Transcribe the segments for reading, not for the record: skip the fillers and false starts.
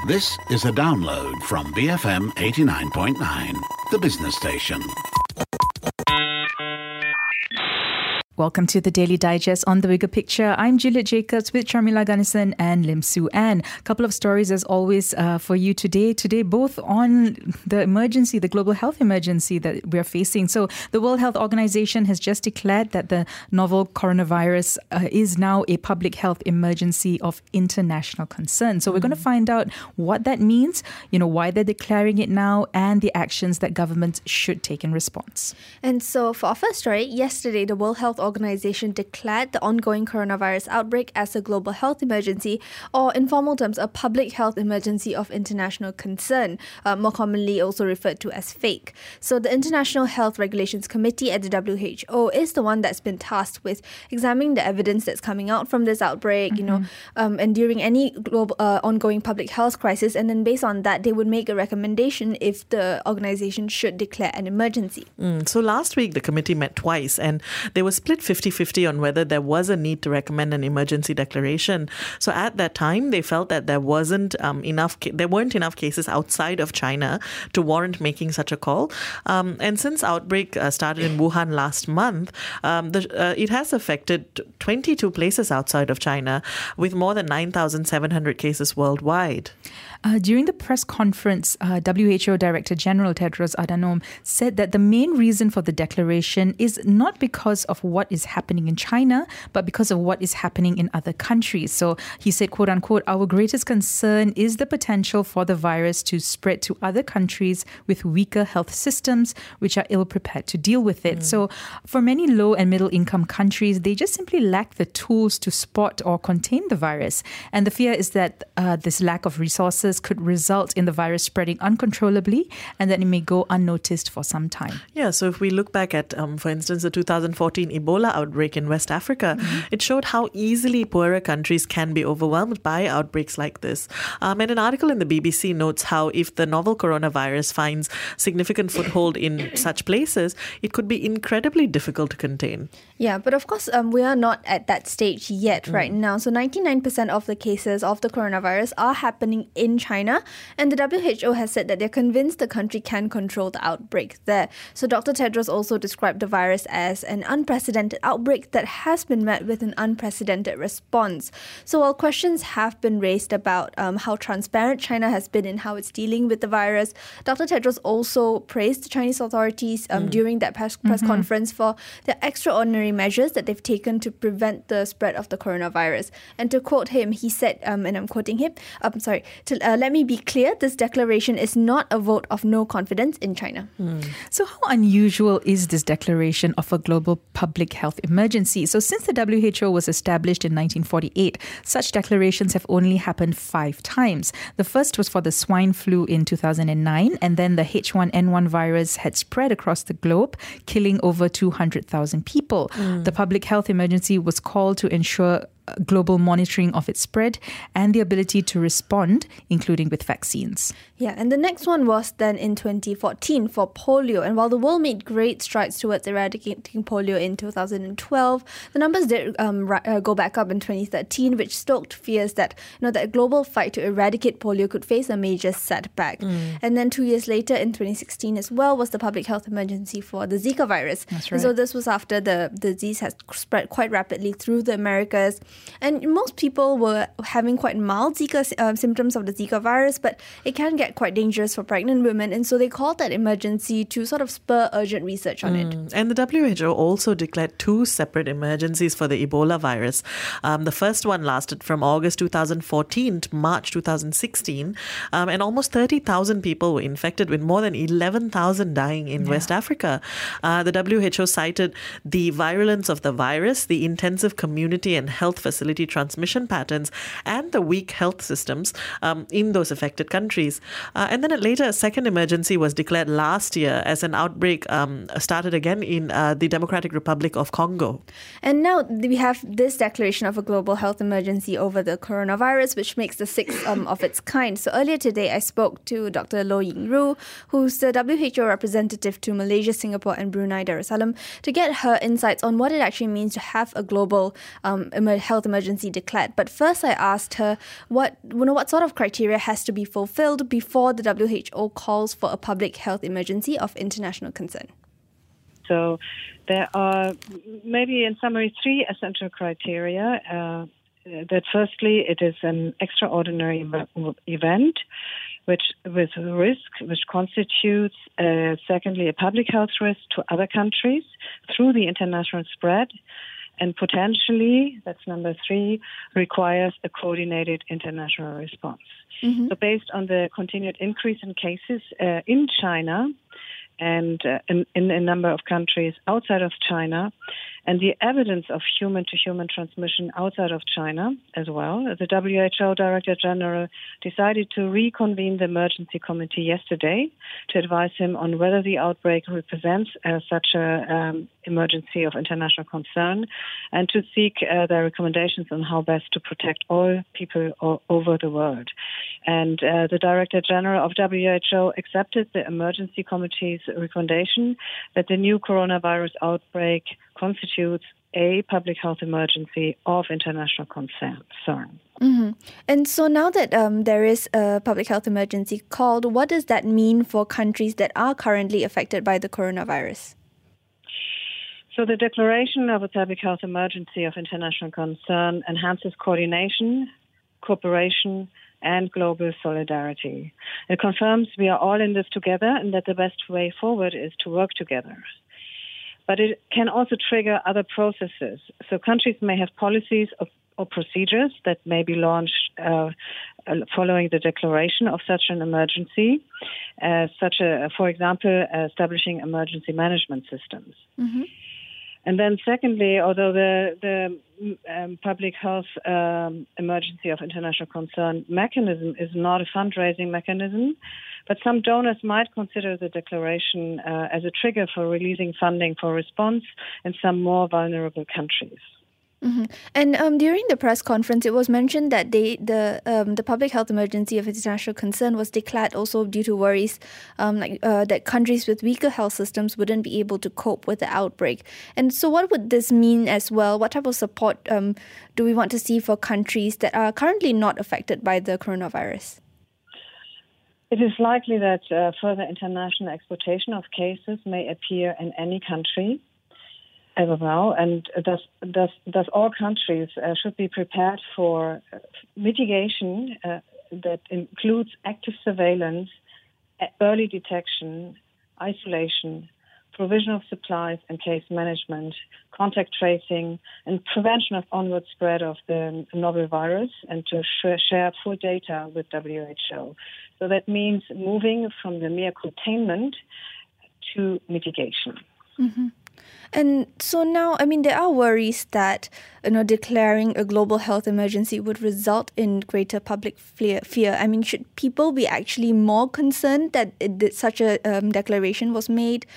This is a download from BFM 89.9, the business station. Welcome to the Daily Digest on The Bigger Picture. I'm Juliet Jacobs with Charmila Ganesan and Lim Su Ann. A couple of stories as always for you today. Today, both on the emergency, the global health emergency that we're facing. So the World Health Organization has just declared that the novel coronavirus is now a public health emergency of international concern. So we're going to find out what that means, why they're declaring it now, and the actions that governments should take in response. And so for our first story, yesterday the World Health Organization declared the ongoing coronavirus outbreak as a global health emergency, or in formal terms, a public health emergency of international concern, more commonly also referred to as FAKE. So the International Health Regulations Committee at the WHO is the one that's been tasked with examining the evidence that's coming out from this outbreak, and during any global ongoing public health crisis, and then based on that, they would make a recommendation if the organization should declare an emergency. So last week, the committee met twice, and they were split 50-50 on whether there was a need to recommend an emergency declaration. So at that time, they felt that there weren't enough cases outside of China to warrant making such a call. And since outbreak started in Wuhan last month, it has affected 22 places outside of China, with more than 9,700 cases worldwide. During the press conference, WHO Director General Tedros Adhanom said that the main reason for the declaration is not because of what is happening in China, but because of what is happening in other countries. So he said, quote unquote, our greatest concern is the potential for the virus to spread to other countries with weaker health systems, which are ill prepared to deal with it. So for many low and middle income countries, they just simply lack the tools to spot or contain the virus. And the fear is that this lack of resources could result in the virus spreading uncontrollably and that it may go unnoticed for some time. Yeah, so if we look back at, for instance, the 2014 Ebola outbreak in West Africa, it showed how easily poorer countries can be overwhelmed by outbreaks like this. And an article in the BBC notes how if the novel coronavirus finds significant foothold in such places, it could be incredibly difficult to contain. Yeah, but of course, we are not at that stage yet right now. So 99% of the cases of the coronavirus are happening in China, and the WHO has said that they're convinced the country can control the outbreak there. So Dr. Tedros also described the virus as an unprecedented outbreak that has been met with an unprecedented response. So while questions have been raised about how transparent China has been in how it's dealing with the virus, Dr. Tedros also praised the Chinese authorities during that press conference for the extraordinary measures that they've taken to prevent the spread of the coronavirus. And to quote him, he said, and I'm quoting him, let me be clear, this declaration is not a vote of no confidence in China. So how unusual is this declaration of a global public health emergency? So since the WHO was established in 1948, such declarations have only happened 5 times. The first was for the swine flu in 2009, and then the H1N1 virus had spread across the globe, killing over 200,000 people. The public health emergency was called to ensure global monitoring of its spread and the ability to respond, including with vaccines. Yeah, and the next one was then in 2014 for polio. And while the world made great strides towards eradicating polio in 2012, the numbers did go back up in 2013, which stoked fears that that a global fight to eradicate polio could face a major setback. And then 2 years later, in 2016 as well, was the public health emergency for the Zika virus. That's right. And so this was after the disease has spread quite rapidly through the Americas. And most people were having quite mild Zika symptoms of the Zika virus, but it can get quite dangerous for pregnant women. And so they called that emergency to sort of spur urgent research on it. And the WHO also declared 2 separate emergencies for the Ebola virus. The first one lasted from August 2014 to March 2016. And almost 30,000 people were infected, with more than 11,000 dying in West Africa. The WHO cited the virulence of the virus, the intensive community and health facility transmission patterns, and the weak health systems in those affected countries. And then later, a second emergency was declared last year as an outbreak started again in the Democratic Republic of Congo. And now we have this declaration of a global health emergency over the coronavirus, which makes the 6th of its kind. So earlier today, I spoke to Dr. Loh Ying Ru, who's the WHO representative to Malaysia, Singapore, and Brunei Darussalam, to get her insights on what it actually means to have a global health health emergency declared. But first I asked her what sort of criteria has to be fulfilled before the WHO calls for a public health emergency of international concern. So there are maybe in summary 3 essential criteria. That firstly, it is an extraordinary event which with risk, which constitutes, secondly, a public health risk to other countries through the international spread, and potentially, that's number 3, requires a coordinated international response. Mm-hmm. So based on the continued increase in cases in China and in a number of countries outside of China, and the evidence of human-to-human transmission outside of China as well, the WHO Director General decided to reconvene the emergency committee yesterday to advise him on whether the outbreak represents such an emergency of international concern, and to seek their recommendations on how best to protect all people all over the world. And the Director General of WHO accepted the emergency committee's recommendation that the new coronavirus outbreak constitutes a public health emergency of international concern. Mm-hmm. And so now that there is a public health emergency called, what does that mean for countries that are currently affected by the coronavirus? So the declaration of a public health emergency of international concern enhances coordination, cooperation, and global solidarity. It confirms we are all in this together and that the best way forward is to work together. But it can also trigger other processes. So countries may have policies or procedures that may be launched following the declaration of such an emergency, for example, establishing emergency management systems. Mm-hmm. And then secondly, although the public health emergency of international concern mechanism is not a fundraising mechanism, but some donors might consider the declaration as a trigger for releasing funding for response in some more vulnerable countries. Mm-hmm. And during the press conference, it was mentioned that the public health emergency of international concern was declared also due to worries that countries with weaker health systems wouldn't be able to cope with the outbreak. And so what would this mean as well? What type of support do we want to see for countries that are currently not affected by the coronavirus? It is likely that further international exportation of cases may appear in any country as of now, and thus all countries should be prepared for mitigation that includes active surveillance, early detection, isolation, provision of supplies and case management, contact tracing, and prevention of onward spread of the novel virus, and to share full data with WHO. So that means moving from the mere containment to mitigation. Mm-hmm. And so now, there are worries that, declaring a global health emergency would result in greater public fear. Should people be actually more concerned that such a declaration was made?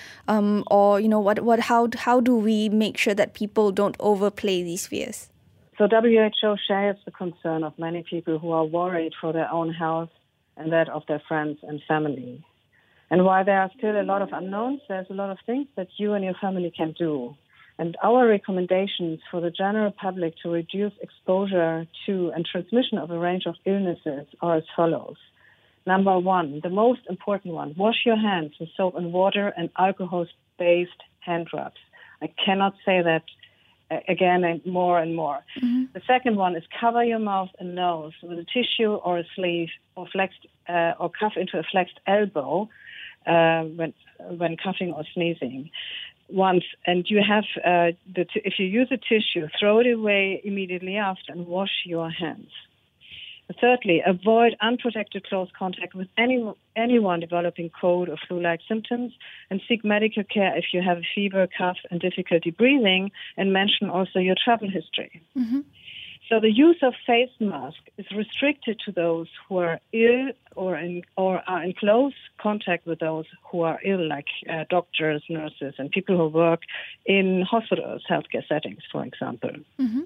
How do we make sure that people don't overplay these fears? So WHO shares the concern of many people who are worried for their own health and that of their friends and family. And while there are still a lot of unknowns, there's a lot of things that you and your family can do. And our recommendations for the general public to reduce exposure to and transmission of a range of illnesses are as follows. Number 1, the most important one, wash your hands with soap and water and alcohol-based hand rubs. I cannot say that again and more. Mm-hmm. The second one is cover your mouth and nose with a tissue or a sleeve or cuff into a flexed elbow when coughing or sneezing. Once, and you have if you use a tissue, throw it away immediately after and wash your hands. Thirdly, avoid unprotected close contact with anyone developing cold or flu-like symptoms, and seek medical care if you have a fever, cough, and difficulty breathing, and mention also your travel history. Mm-hmm. So the use of face mask is restricted to those who are ill or are in close contact with those who are ill, like doctors, nurses, and people who work in hospitals, healthcare settings, for example. Mm-hmm.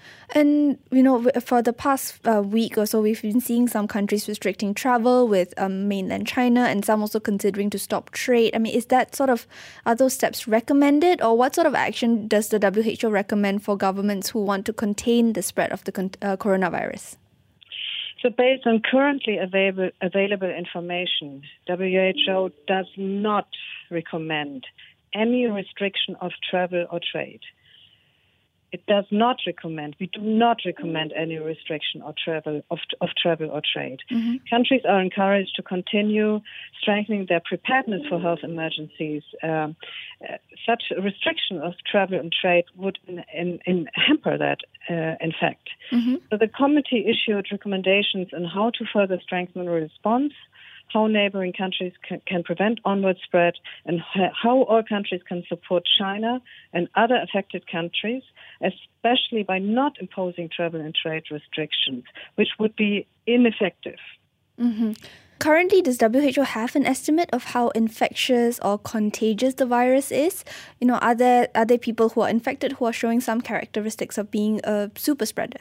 And, for the past week or so, we've been seeing some countries restricting travel with mainland China and some also considering to stop trade. I mean, are those steps recommended, or what sort of action does the WHO recommend for governments who want to contain the spread of the coronavirus? So based on currently available information, WHO does not recommend any restriction of travel or trade. It does not recommend. We do not recommend any restriction of travel or trade. Mm-hmm. Countries are encouraged to continue strengthening their preparedness for health emergencies. Such a restriction of travel and trade would hamper that, in fact. Mm-hmm. So the committee issued recommendations on how to further strengthen the response, how neighboring countries can prevent onward spread, and how all countries can support China and other affected countries, especially by not imposing travel and trade restrictions, which would be ineffective. Mm-hmm. Currently, does WHO have an estimate of how infectious or contagious the virus is? Are there people who are infected who are showing some characteristics of being a super spreader?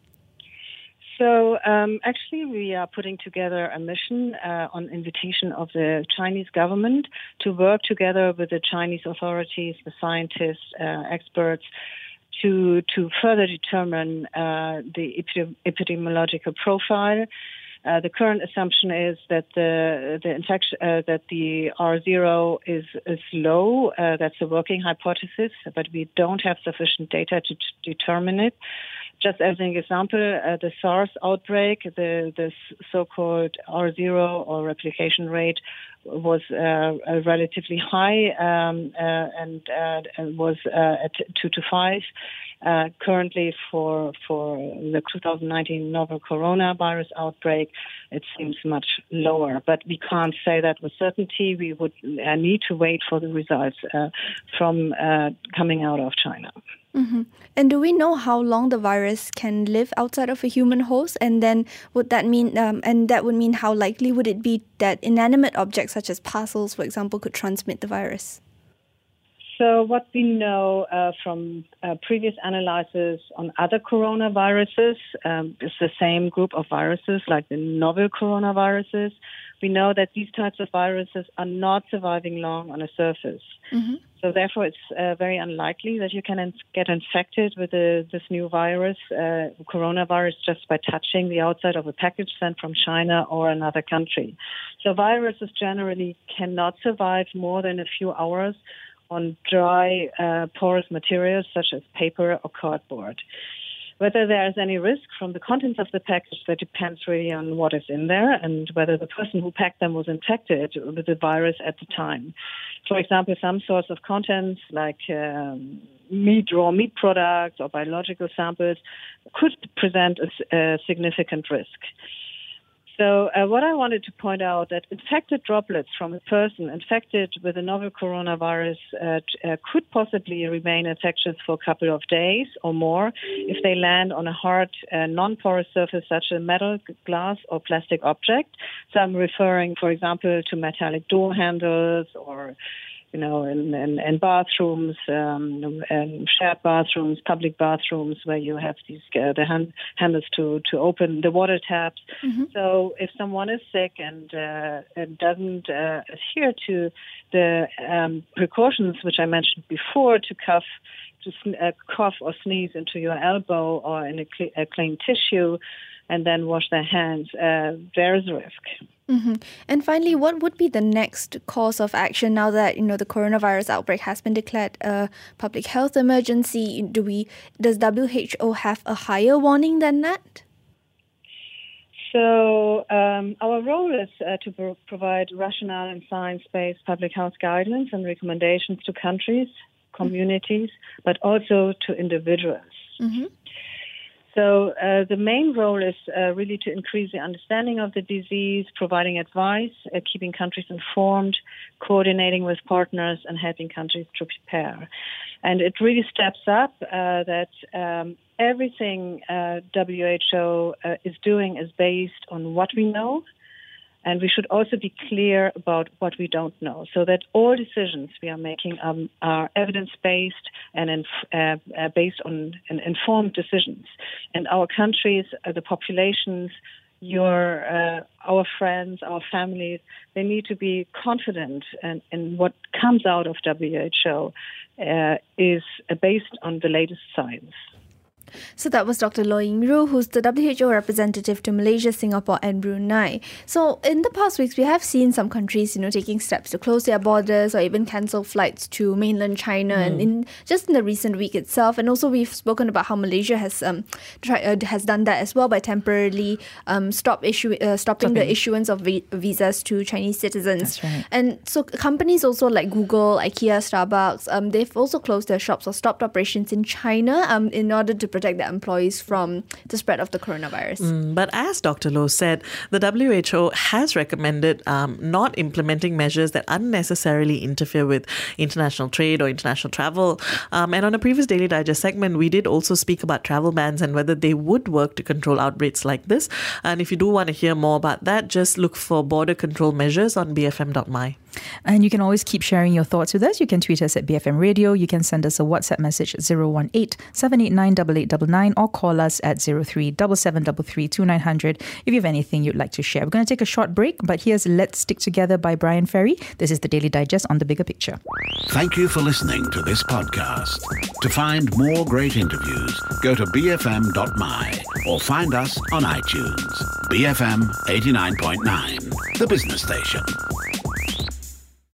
So actually, we are putting together a mission on invitation of the Chinese government to work together with the Chinese authorities, the scientists, experts, to further determine the epidemiological profile. The current assumption is that the infection, that the R0 is low. That's a working hypothesis, but we don't have sufficient data to determine it. Just as an example, the SARS outbreak, the so-called R0 or replication rate was relatively high and was at 2 to 5. Currently, for the 2019 novel coronavirus outbreak, it seems much lower. But we can't say that with certainty. We would need to wait for the results from coming out of China. Mm-hmm. And do we know how long the virus can live outside of a human host? And then would that mean, and that would mean how likely would it be that inanimate objects such as parcels, for example, could transmit the virus? So what we know from previous analyses on other coronaviruses, it's the same group of viruses like the novel coronaviruses. We know that these types of viruses are not surviving long on a surface. Mm-hmm. So therefore, it's very unlikely that you can get infected with this new virus, coronavirus, just by touching the outside of a package sent from China or another country. So viruses generally cannot survive more than a few hours on dry, porous materials such as paper or cardboard. Whether there is any risk from the contents of the package, that depends really on what is in there and whether the person who packed them was infected with the virus at the time. For example, some sorts of contents like raw meat products or biological samples could present a significant risk. So what I wanted to point out that infected droplets from a person infected with a novel coronavirus could possibly remain infectious for a couple of days or more if they land on a hard, non-porous surface such as metal, glass, or plastic object. So I'm referring, for example, to metallic door handles or in bathrooms, and shared bathrooms, public bathrooms, where you have these handles to open the water taps. Mm-hmm. So if someone is sick and doesn't adhere to the precautions which I mentioned before, to cough or sneeze into your elbow or in a clean tissue, and then wash their hands, there is a risk. Mm-hmm. And finally, what would be the next course of action now that the coronavirus outbreak has been declared a public health emergency? Does WHO have a higher warning than that? So our role is to provide rational and science-based public health guidance and recommendations to countries, communities, but also to individuals. Mm-hmm. So the main role is really to increase the understanding of the disease, providing advice, keeping countries informed, coordinating with partners, and helping countries to prepare. And it really steps up that everything WHO is doing is based on what we know, And we should also be clear about what we don't know, so that all decisions we are making are evidence-based and based on informed decisions. And our countries, the populations, our friends, our families, they need to be confident in what comes out of WHO is based on the latest science. So that was Dr. Loh Ying Roo, who's the WHO representative to Malaysia, Singapore and Brunei. So in the past weeks, we have seen some countries, taking steps to close their borders or even cancel flights to mainland China. And in the recent week itself, and also we've spoken about how Malaysia has done that as well by temporarily stopping the issuance of visas to Chinese citizens. That's right. And so companies also like Google, IKEA, Starbucks, they've also closed their shops or stopped operations in China in order to protect their employees from the spread of the coronavirus. But as Dr. Loh said, the WHO has recommended not implementing measures that unnecessarily interfere with international trade or international travel. And on a previous Daily Digest segment, we did also speak about travel bans and whether they would work to control outbreaks like this. And if you do want to hear more about that, just look for border control measures on bfm.my. And you can always keep sharing your thoughts with us. You can tweet us at BFM Radio. You can send us a WhatsApp message at 018-789-8899 or call us at 03-7733-2900 if you have anything you'd like to share. We're going to take a short break, but here's Let's Stick Together by Brian Ferry. This is the Daily Digest on The Bigger Picture. Thank you for listening to this podcast. To find more great interviews, go to bfm.my or find us on iTunes. BFM 89.9, the business station.